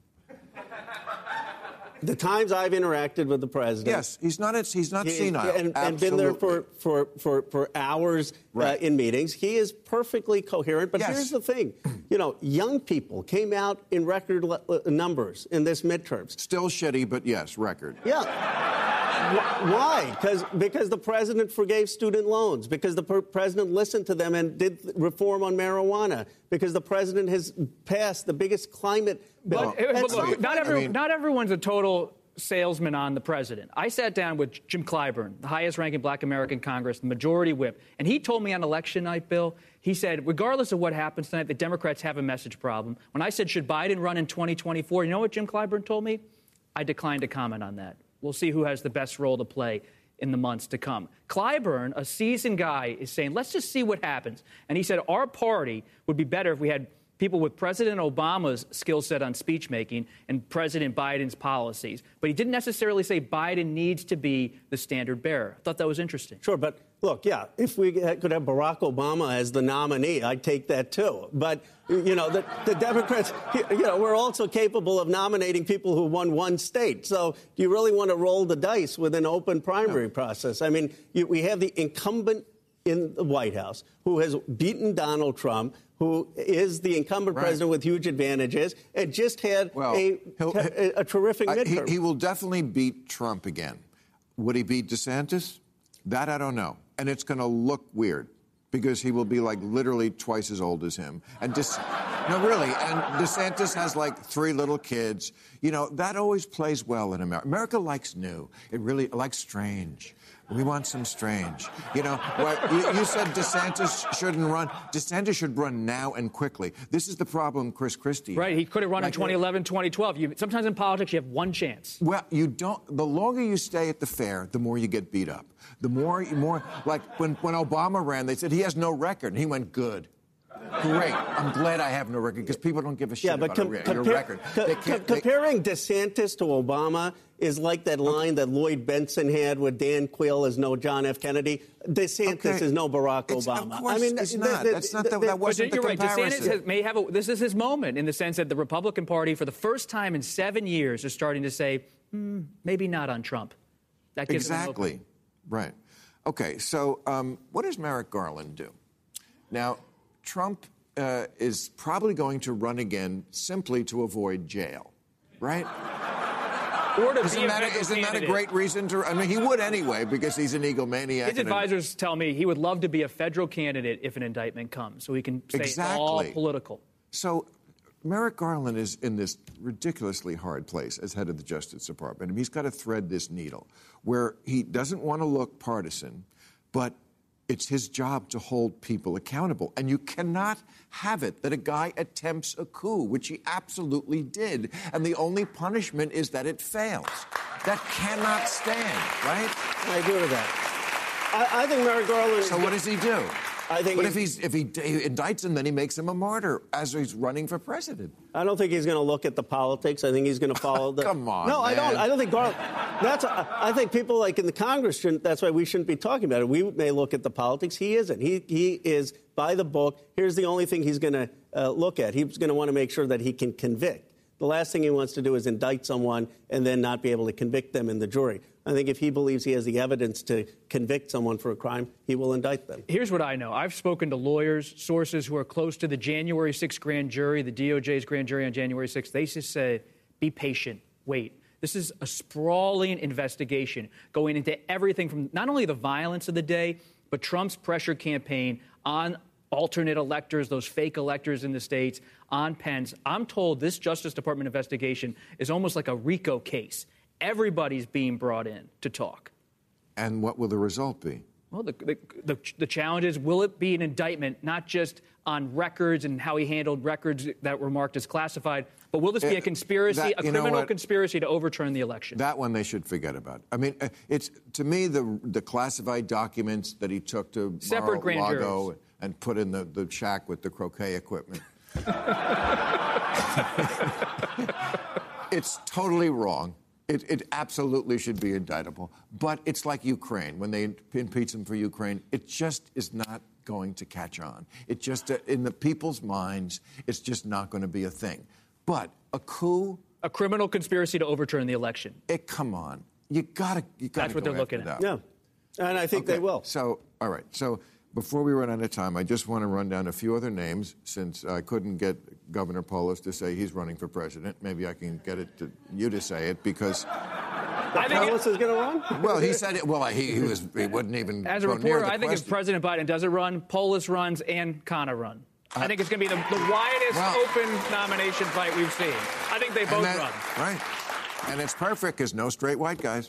The times I've interacted with the president, yes, he's not he's not he, senile, and, and been there for for for, for hours right. uh, in meetings. He is perfectly coherent. But yes. here's the thing, you know, young people came out in record le- numbers in this midterms. Still shitty, but yes, record. Yeah. Why? Because because the president forgave student loans. Because the per- president listened to them and did reform on marijuana. Because the president has passed the biggest climate bill. But, but look, I mean, not, every, I mean, not everyone's a total salesman on the president. I sat down with Jim Clyburn, the highest-ranking black American in Congress, the majority whip, and he told me on election night, Bill, he said, regardless of what happens tonight, the Democrats have a message problem. When I said, should Biden run in twenty twenty-four, you know what Jim Clyburn told me? I declined to comment on that. We'll see who has the best role to play in the months to come. Clyburn, a seasoned guy, is saying, let's just see what happens. And he said, our party would be better if we had people with President Obama's skill set on speech making and President Biden's policies. But he didn't necessarily say Biden needs to be the standard bearer. I thought that was interesting. Sure, but look, yeah, if we could have Barack Obama as the nominee, I'd take that too. But, you know, the, the Democrats, you know, we're also capable of nominating people who won one state. So do you really want to roll the dice with an open primary no. process? I mean, you, we have the incumbent in the White House who has beaten Donald Trump, who is the incumbent right. president with huge advantages, and just had well, a, a, a terrific I, midterm. He, he will definitely beat Trump again. Would he beat DeSantis? That I don't know. And it's going to look weird because he will be like literally twice as old as him. And De- no, really. And DeSantis has like three little kids. You know, that always plays well in America. America likes new. It really likes strange. We want some strange. You know, well, you, you said DeSantis shouldn't run. DeSantis should run now and quickly. This is the problem Chris Christie Right, had. he could have run like, in twenty eleven, twenty twelve. You, sometimes in politics, you have one chance. Well, you don't. The longer you stay at the fair, the more you get beat up. The more, more like when, when Obama ran, they said he has no record, and he went, good. Great. I'm glad I have no record because people don't give a shit yeah, but about com- a re- compar- your record. Co- They co- can't, they- comparing DeSantis to Obama is like that line that Lloyd Benson had with Dan Quayle as no John F. Kennedy. DeSantis Okay. is no Barack It's- Obama. of course I mean, it's th- not. th- That's not th- the- th- that wasn't But you're the right. comparison. DeSantis has, may have a, this is his moment in the sense that the Republican Party, for the first time in seven years, is starting to say, hmm, maybe not on Trump. That gives Exactly. Right. Okay, so um, what does Merrick Garland do? Now, Trump uh, is probably going to run again simply to avoid jail, right? Or to Isn't, be a that, a, federal isn't that a candidate. great reason to? I mean, he would anyway because he's an egomaniac. His advisors tell me he would love to be a federal candidate if an indictment comes, so he can say exactly. all political. So Merrick Garland is in this ridiculously hard place as head of the Justice Department. I mean, he's got to thread this needle where he doesn't want to look partisan, but it's his job to hold people accountable. And you cannot have it that a guy attempts a coup, which he absolutely did, and the only punishment is that it fails. That cannot stand, right? I agree with that. I, I think Merrick Garland... So what does he do? I think but he, if he's if he, he indicts him, then he makes him a martyr as he's running for president. I don't think he's going to look at the politics. I think he's going to follow the. Come on, no, man. I don't. I don't think Garland. That's. A, I think people like in the Congress shouldn't. That's why we shouldn't be talking about it. We may look at the politics. He isn't. He he is by the book. Here's the only thing he's going to uh, look at. He's going to want to make sure that he can convict. The last thing he wants to do is indict someone and then not be able to convict them in the jury. I think if he believes he has the evidence to convict someone for a crime, he will indict them. Here's what I know. I've spoken to lawyers, sources who are close to the January sixth grand jury, the D O J's grand jury on January sixth. They just said, be patient, wait. This is a sprawling investigation going into everything from not only the violence of the day, but Trump's pressure campaign on alternate electors, those fake electors in the states, on Pence. I'm told this Justice Department investigation is almost like a RICO case. Everybody's being brought in to talk. And what will the result be? Well, the, the, the, the challenge is, will it be an indictment, not just on records and how he handled records that were marked as classified, but will this be a conspiracy, that, a criminal what, conspiracy to overturn the election? That one they should forget about. I mean, it's to me, the the classified documents that he took to Separate grand Mar-a-Lago juries. and put in the, the shack with the croquet equipment. It's totally wrong. It, it absolutely should be indictable. But it's like Ukraine. When they impeach him for Ukraine, it just is not going to catch on. It just, uh, in the people's minds, it's just not going to be a thing. But a coup... A criminal conspiracy to overturn the election. It, come on. You gotta, you gotta That's what go they're looking after at. that. Yeah. And I think Okay, they will. So, all right. So before we run out of time, I just want to run down a few other names, since I couldn't get Governor Polis to say he's running for president. Maybe I can get it to you to say it, because... I think Polis is going to run? Well, he said it. Well, he, he was. He wouldn't even As a go near reporter, the I think question. if President Biden doesn't run, Polis runs, and Khanna run. I think it's going to be the, the widest well, open nomination fight we've seen. I think they both that, run. Right. And it's perfect, because no straight white guys.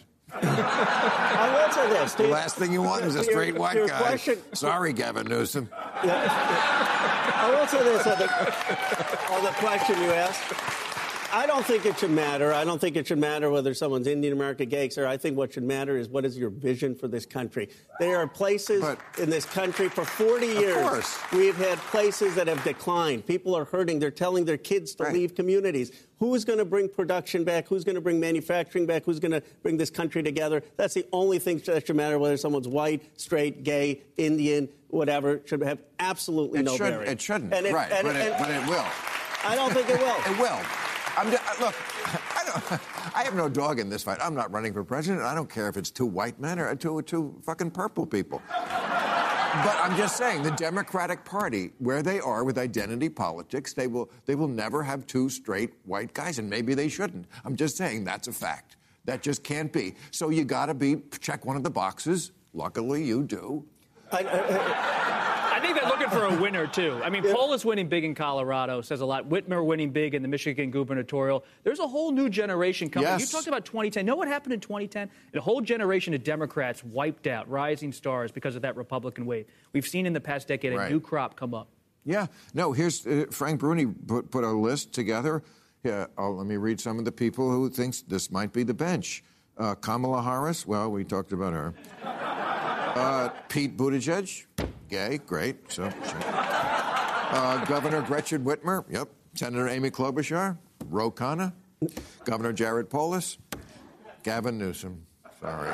I will say this. The last thing you want is a straight your, white your guy. Question, Sorry, Gavin Newsom. Yeah. I will say this on the, on the question you asked. I don't think it should matter. I don't think it should matter whether someone's Indian American, gay, sir. I think what should matter is, what is your vision for this country? There are places but, in this country for forty years. Of course. We've had places that have declined. People are hurting. They're telling their kids to right. leave communities. Who's going to bring production back? Who's going to bring manufacturing back? Who's going to bring this country together? That's the only thing that should matter, whether someone's white, straight, gay, Indian, whatever. Should have absolutely it no should, bearing. It shouldn't. And it, right. and, but, and, it, but it will. I don't think it will. It will. I'm just, look, I, don't, I have no dog in this fight. I'm not running for president. I don't care if it's two white men or two, two fucking purple people. But I'm just saying, the Democratic Party, where they are with identity politics, they will, they will never have two straight white guys, and maybe they shouldn't. I'm just saying that's a fact. That just can't be. So you got to be check one of the boxes. Luckily, you do. I, I, I think they're looking for a winner, too. I mean, Yeah. Polis winning big in Colorado says a lot. Whitmer winning big in the Michigan gubernatorial. There's a whole new generation coming. Yes. You talked about twenty ten. Know what happened in twenty ten? A whole generation of Democrats wiped out, rising stars, because of that Republican wave. We've seen in the past decade a Right. new crop come up. Yeah. No, here's uh, Frank Bruni put, put a list together. Yeah, I'll, let me read some of the people who thinks this might be the bench. Uh, Kamala Harris, well, we talked about her. Uh, Pete Buttigieg, gay, great. So, so. Uh, Governor Gretchen Whitmer, yep. Senator Amy Klobuchar, Ro Khanna, Governor Jared Polis, Gavin Newsom, sorry,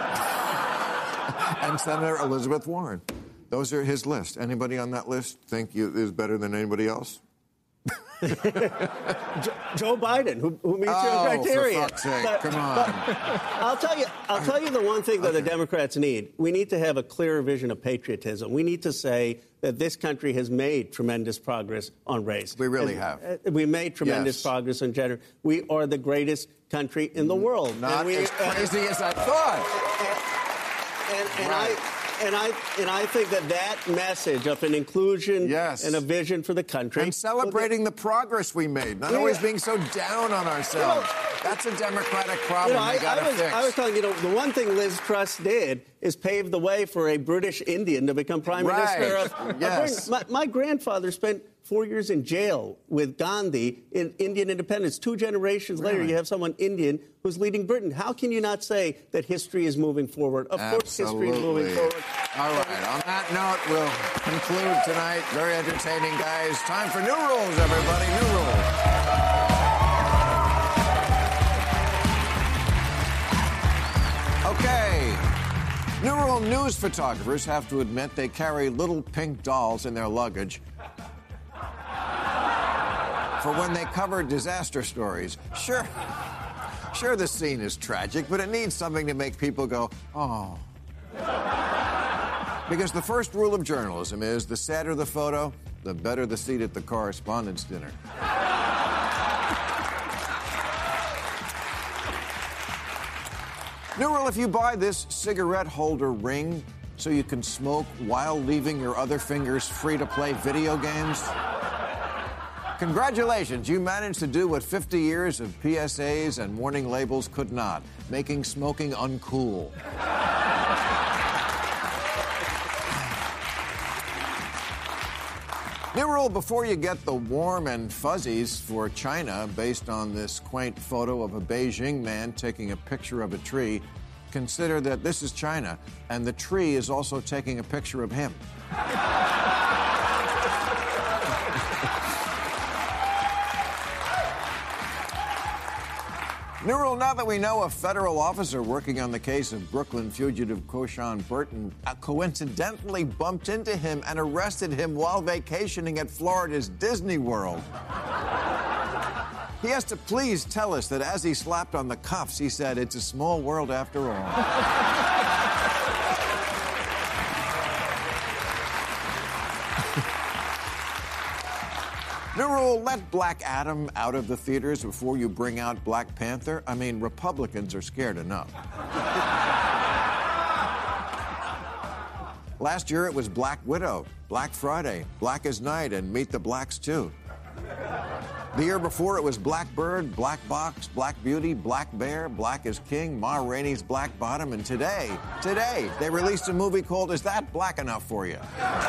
and Senator Elizabeth Warren. Those are his list. Anybody on that list think you is better than anybody else? Joe Biden, who, who meets Oh, your criteria. for fuck's sake, But- come on. but I'll tell you, I'll tell you the one thing that Okay. the Democrats need. We need to have a clearer vision of patriotism. We need to say that this country has made tremendous progress on race. We really And, have. uh, we made tremendous Yes. progress on gender. We are the greatest country in the world. Not And we, as crazy as I thought. And, and Right. I and I and I think that that message of an inclusion Yes. and a vision for the country And celebrating the progress we made, not Yeah. always being so down on ourselves. That's a Democratic problem You know, I, we got to I, was, fix. I was telling you, know, the one thing Liz Truss did is pave the way for a British Indian to become prime Right. minister of, of Yes. Britain. My, my grandfather spent four years in jail with Gandhi in Indian independence. Two generations Really? later, you have someone Indian who's leading Britain. How can you not say that history is moving forward? Of Absolutely. course history is moving forward. All right. On that note, we'll conclude tonight. Very entertaining, guys. Time for new rules, everybody. New rules. Okay. New rule, news photographers have to admit they carry little pink dolls in their luggage for when they cover disaster stories. Sure, sure the scene is tragic, but it needs something to make people go, oh. Because the first rule of journalism is the sadder the photo, the better the seat at the correspondence dinner. New rule, if you buy this cigarette holder ring so you can smoke while leaving your other fingers free to play video games, congratulations, you managed to do what fifty years of P S As and warning labels could not, making smoking uncool. New rule, before you get the warm and fuzzies for China based on this quaint photo of a Beijing man taking a picture of a tree, consider that this is China, and the tree is also taking a picture of him. New rule, now that we know a federal officer working on the case of Brooklyn fugitive Koshan Burton uh, coincidentally bumped into him and arrested him while vacationing at Florida's Disney World. He has to please tell us that as he slapped on the cuffs, he said, "It's a small world after all." New rule, let Black Adam out of the theaters before you bring out Black Panther. I mean, Republicans are scared enough. Last year it was Black Widow, Black Friday, Black as Night, and Meet the Blacks too. The year before it was Blackbird, Black Box, Black Beauty, Black Bear, Black as King, Ma Rainey's Black Bottom, and today, today, they released a movie called Is That Black Enough for You?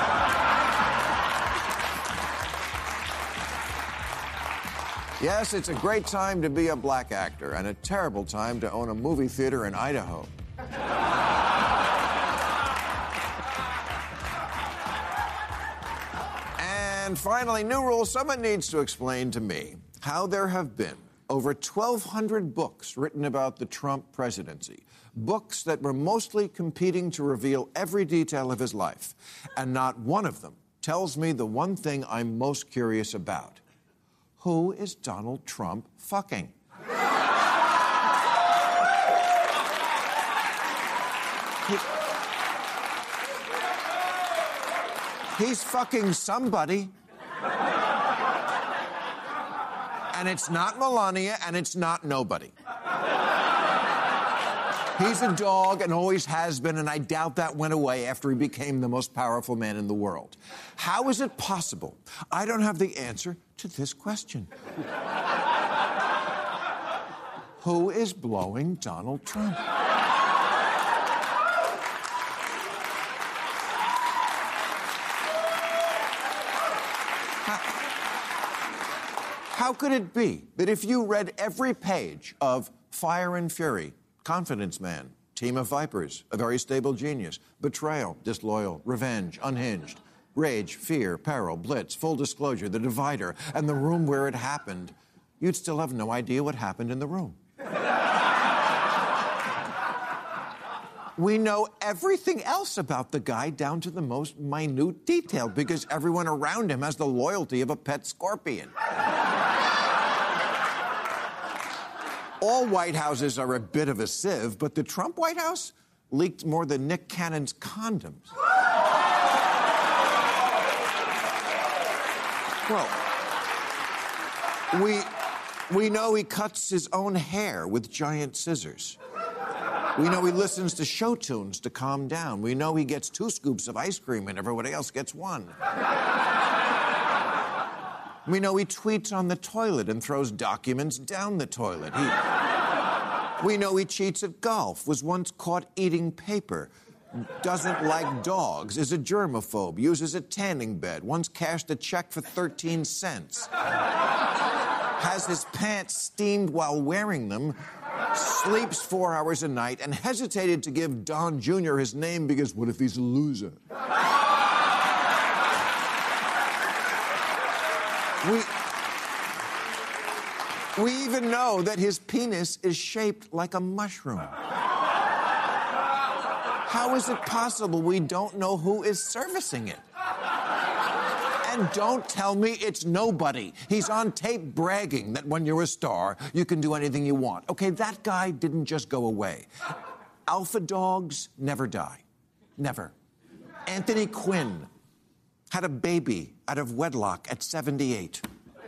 Yes, it's a great time to be a black actor and a terrible time to own a movie theater in Idaho. And finally, new rule, someone needs to explain to me how there have been over twelve hundred books written about the Trump presidency, books that were mostly competing to reveal every detail of his life, and not one of them tells me the one thing I'm most curious about. Who is Donald Trump fucking? he, he's fucking somebody. And it's not Melania, and it's not nobody. He's a dog and always has been, and I doubt that went away after he became the most powerful man in the world. How is it possible? I don't have the answer to this question. Who is blowing Donald Trump? How, how could it be that if you read every page of Fire and Fury, Confidence Man, Team of Vipers, A Very Stable Genius, Betrayal, Disloyal, Revenge, Unhinged, Rage, Fear, Peril, Blitz, Full Disclosure, The Divider, and The Room Where It Happened, you'd still have no idea what happened in the room. We know everything else about the guy down to the most minute detail because everyone around him has the loyalty of a pet scorpion. All White Houses are a bit of a sieve, but the Trump White House leaked more than Nick Cannon's condoms. Well, we, we know he cuts his own hair with giant scissors. We know he listens to show tunes to calm down. We know he gets two scoops of ice cream and everybody else gets one. We know he tweets on the toilet and throws documents down the toilet. He, we know he cheats at golf, was once caught eating paper. doesn't like dogs, is a germaphobe, uses a tanning bed, once cashed a check for thirteen cents, has his pants steamed while wearing them, sleeps four hours a night, and hesitated to give Don Junior his name because what if he's a loser? We, we even know that his penis is shaped like a mushroom. How is it possible we don't know who is servicing it? And don't tell me it's nobody. He's on tape bragging that when you're a star, you can do anything you want. Okay, that guy didn't just go away. Alpha dogs never die. Never. Anthony Quinn had a baby out of wedlock at seventy-eight.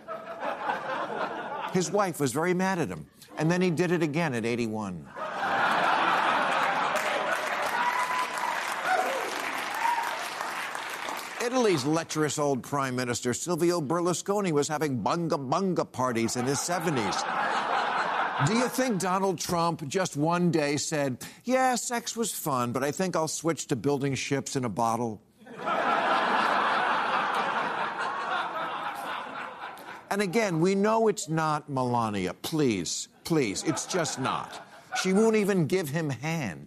His wife was very mad at him, and then he did it again at eighty-one. Italy's lecherous old Prime Minister Silvio Berlusconi was having bunga bunga parties in his seventies. Do you think Donald Trump just one day said, yeah, sex was fun, but I think I'll switch to building ships in a bottle? And again, we know it's not Melania. Please, please, it's just not. She won't even give him hand.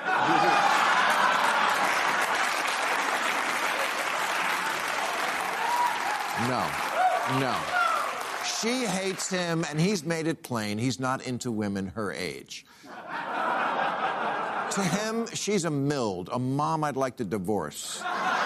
No, no. She hates him, and he's made it plain he's not into women her age. To him, she's a mild, a mom I'd like to divorce.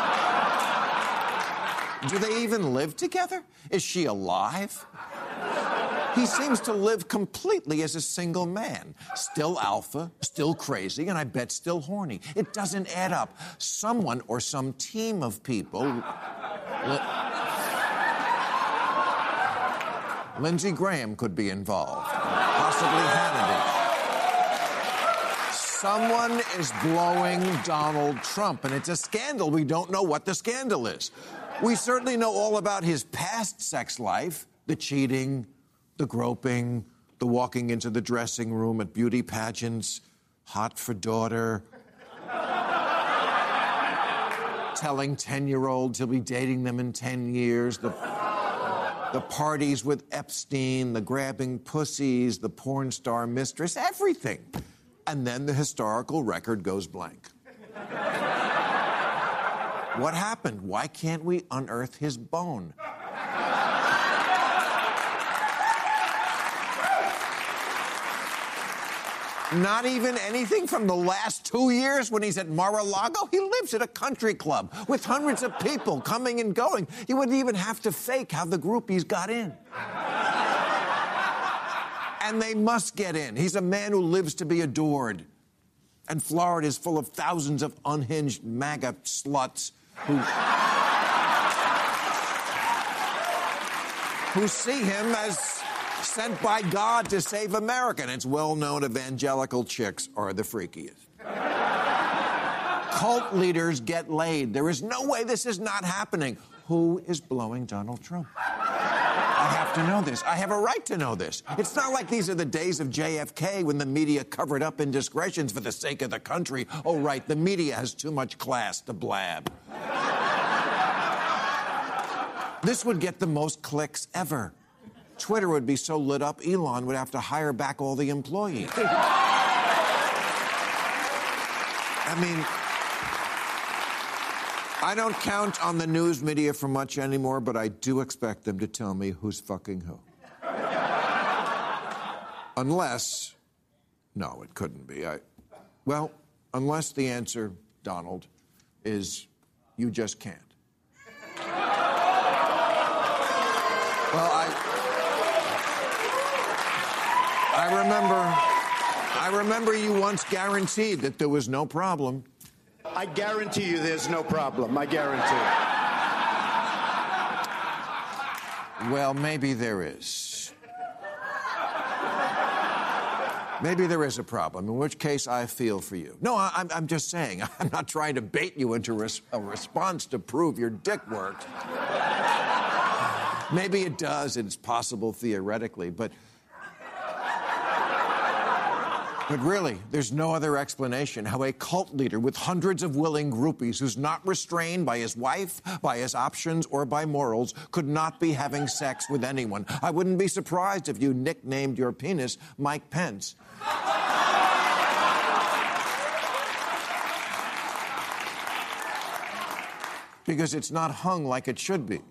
Do they even live together? Is she alive? He seems to live completely as a single man. Still alpha, still crazy, and I bet still horny. It doesn't add up. Someone or some team of people... Li- Lindsey Graham could be involved. Possibly Hannity. Someone is blowing Donald Trump, and it's a scandal. We don't know what the scandal is. We certainly know all about his past sex life, the cheating, the groping, the walking into the dressing room at beauty pageants, hot for daughter, telling ten-year-olds he'll be dating them in ten years, the, the parties with Epstein, the grabbing pussies, the porn star mistress, everything. And then the historical record goes blank. What happened? Why can't we unearth his bone? Not even anything from the last two years when he's at Mar-a-Lago? He lives at a country club with hundreds of people coming and going. He wouldn't even have to fake how the groupies got in. And they must get in. He's a man who lives to be adored. And Florida is full of thousands of unhinged MAGA sluts who, who see him as sent by God to save America. And it's well known evangelical chicks are the freakiest. Cult leaders get laid. There is no way this is not happening. Who is blowing Donald Trump? I have to know this. I have a right to know this. It's not like these are the days of J F K when the media covered up indiscretions for the sake of the country. Oh, right, the media has too much class to blab. This would get the most clicks ever. Twitter would be so lit up, Elon would have to hire back all the employees. I mean, I don't count on the news media for much anymore, but I do expect them to tell me who's fucking who. Unless, no, it couldn't be. I, well, unless the answer, Donald, is you just can't. Well, I, I remember, I remember you once guaranteed that there was no problem. I guarantee you there's no problem. I guarantee. Well, maybe there is. Maybe there is a problem, in which case I feel for you. No, I, I'm, I'm just saying. I'm not trying to bait you into res- a response to prove your dick worked. Maybe it does, and it's possible theoretically, but... But really, there's no other explanation how a cult leader with hundreds of willing groupies who's not restrained by his wife, by his options, or by morals could not be having sex with anyone. I wouldn't be surprised if you nicknamed your penis Mike Pence. Because it's not hung like it should be.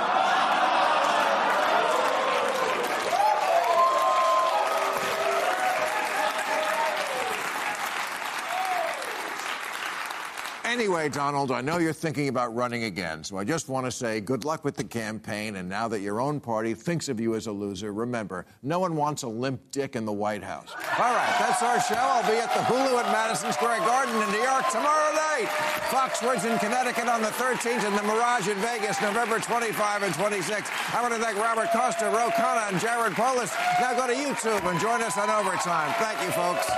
Anyway, Donald, I know you're thinking about running again, so I just want to say good luck with the campaign, and now that your own party thinks of you as a loser, remember, no one wants a limp dick in the White House. All right, that's our show. I'll be at the Hulu at Madison Square Garden in New York tomorrow night. Foxwoods in Connecticut on the thirteenth, and the Mirage in Vegas November twenty-fifth and twenty-sixth. I want to thank Robert Costa, Ro Khanna, and Jared Polis. Now go to YouTube and join us on Overtime. Thank you, folks.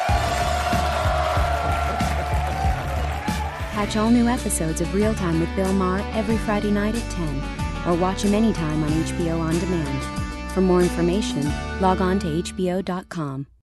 Catch all new episodes of Real Time with Bill Maher every Friday night at ten, or watch him anytime on H B O On Demand. For more information, log on to H B O dot com.